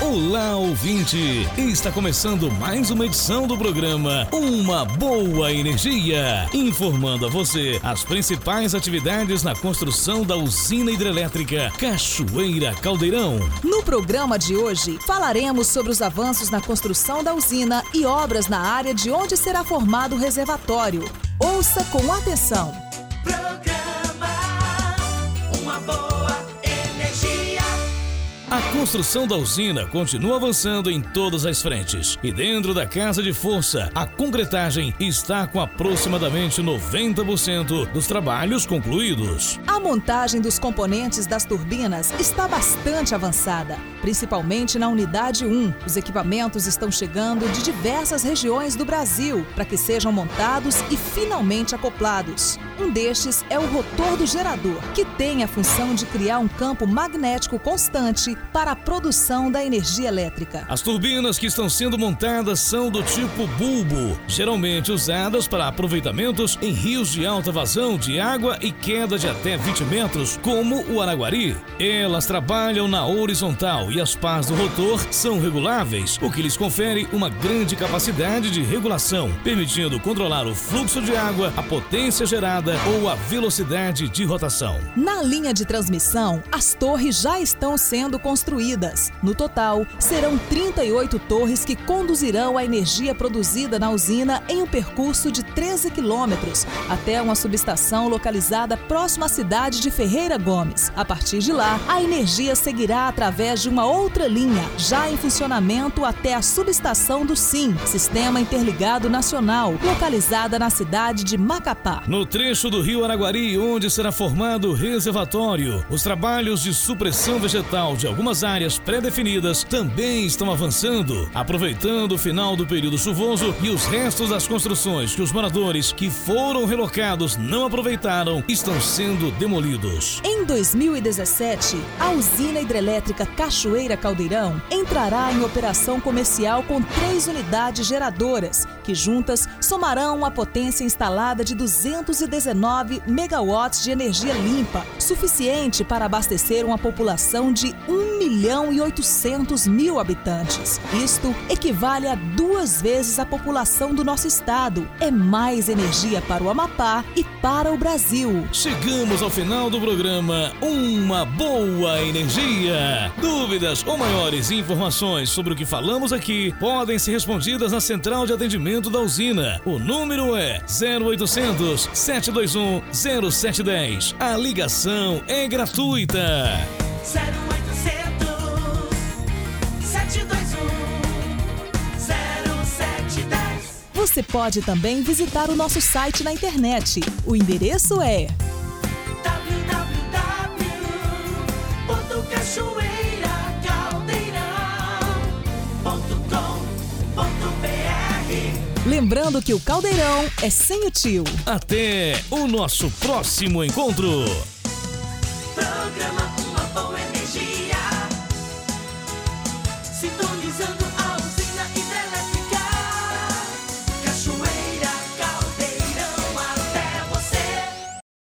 Olá, ouvinte! Está começando mais uma edição do programa Uma Boa Energia, informando a você as principais atividades na construção da usina hidrelétrica Cachoeira Caldeirão. No programa de hoje, falaremos sobre os avanços na construção da usina e obras na área de onde será formado o reservatório. Ouça com atenção. A construção da usina continua avançando em todas as frentes. E dentro da casa de força, a concretagem está com aproximadamente 90% dos trabalhos concluídos. A montagem dos componentes das turbinas está bastante avançada, principalmente na unidade 1. Os equipamentos estão chegando de diversas regiões do Brasil para que sejam montados e finalmente acoplados. Um destes é o rotor do gerador, que tem a função de criar um campo magnético constante para a produção da energia elétrica. As turbinas que estão sendo montadas são do tipo bulbo, geralmente usadas para aproveitamentos em rios de alta vazão de água e queda de até 20 metros, como o Araguari. Elas trabalham na horizontal e as pás do rotor são reguláveis, o que lhes confere uma grande capacidade de regulação, permitindo controlar o fluxo de água, a potência gerada ou a velocidade de rotação. Na linha de transmissão, as torres já estão sendo construídas. No total, serão 38 torres que conduzirão a energia produzida na usina em um percurso de 13 quilômetros até uma subestação localizada próximo à cidade de Ferreira Gomes. A partir de lá, a energia seguirá através de uma outra linha, já em funcionamento até a subestação do SIM, Sistema Interligado Nacional, localizada na cidade de Macapá. No trecho do rio Araguari, onde será formado o reservatório, os trabalhos de supressão vegetal de algumas áreas pré-definidas também estão avançando, aproveitando o final do período chuvoso e os restos das construções que os moradores que foram relocados não aproveitaram estão sendo demolidos. Em 2017, a usina hidrelétrica Cachoeira Caldeirão entrará em operação comercial com 3 unidades geradoras, que juntas somarão a potência instalada de 219 megawatts de energia limpa, suficiente para abastecer uma população de 1.800.000 habitantes. Isto equivale a 2 vezes a população do nosso estado. É mais energia para o Amapá e para o Brasil. Chegamos ao final do programa Uma Boa Energia. Dúvidas ou maiores informações sobre o que falamos aqui podem ser respondidas na central de atendimento da usina. O número é 0800 721 0710. A ligação é gratuita. 0800 721 0710. Você pode também visitar o nosso site na internet. O endereço é www.cachoeiracaldeirão.com.br. Lembrando que o caldeirão é sem o tio. Até o nosso próximo encontro. Programa